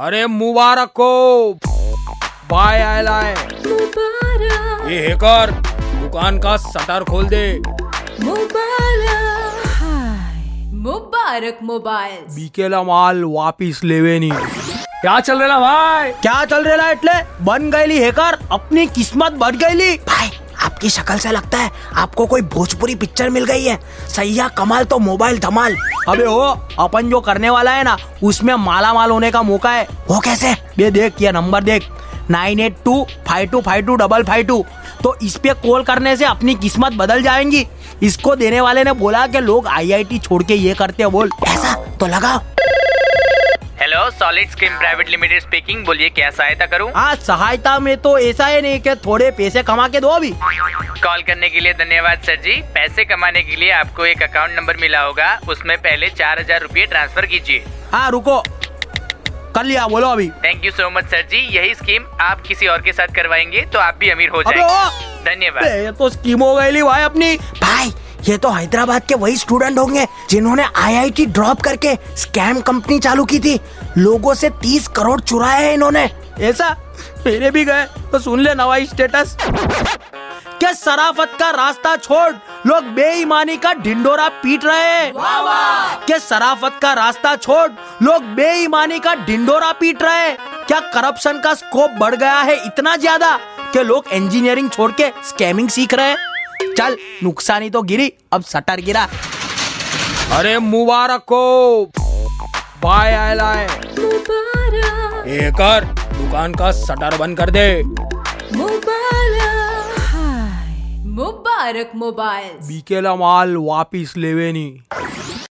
अरे मुबारक को बाय आयला है। मुबारक ये हैकर दुकान का शटर खोल दे। मुबारक हाय मुबारक मोबाइल बीकेला माल वापिस लेवे नहीं। क्या चल रहा भाई? क्या चल रहा है? इतले बन गईली हैकर, अपनी किस्मत बढ़ गईली। भाई आपकी शक्ल से लगता है आपको कोई भोजपुरी पिक्चर मिल गई है। सैया कमाल तो मोबाइल धमाल। अबे हो, अपन जो करने वाला है ना उसमें माला माल होने का मौका है। वो कैसे? ये देख, ये नंबर देख 9825252552। तो इस पे कॉल करने से अपनी किस्मत बदल जाएंगी। इसको देने वाले ने बोला कि लोग IIT छोड़ के ये करते हैं। बोल ऐसा तो लगाओ। Hello, solid screen private limited speaking. बोलिए क्या सहायता करूं? हाँ, सहायता में तो ऐसा है नहीं कि थोड़े पैसे कमा के दो। अभी कॉल करने के लिए धन्यवाद सर जी। पैसे कमाने के लिए आपको एक अकाउंट नंबर मिला होगा, उसमें पहले 4000 रुपये ट्रांसफर कीजिए। हाँ रुको, कर लिया। बोलो अभी। Thank you so much sir ji. यही स्कीम आप किसी और के साथ करवाएंगे तो आप भी अमीर हो अबे जाएंगे। धन्यवाद। ये तो स्कीम हो गई भाई अपनी। भाई ये तो हैदराबाद के वही स्टूडेंट होंगे जिन्होंने IIT ड्रॉप करके स्कैम कंपनी चालू की थी। लोगों से 30 करोड़ चुराए हैं इन्होंने। ऐसा मेरे भी गए तो सुन ले नवा स्टेटस। क्या शराफत का रास्ता छोड़ लोग बेईमानी का ढिंडोरा पीट रहे हैं। क्या शराफत का रास्ता छोड़ लोग बेईमानी का ढिंडोरा पीट रहे हैं। क्या करप्शन का स्कोप बढ़ गया है इतना ज्यादा कि लोग इंजीनियरिंग छोड़ के स्कैमिंग सीख रहे हैं। चल, नुकसानी तो गिरी, अब सटर गिरा। अरे मुबारक को बाय आयला है। मुबारक हैकर दुकान का शटर बंद कर दे। मुबारक हाय मुबारक मोबाइल बीकेला माल वापिस लेवे नहीं।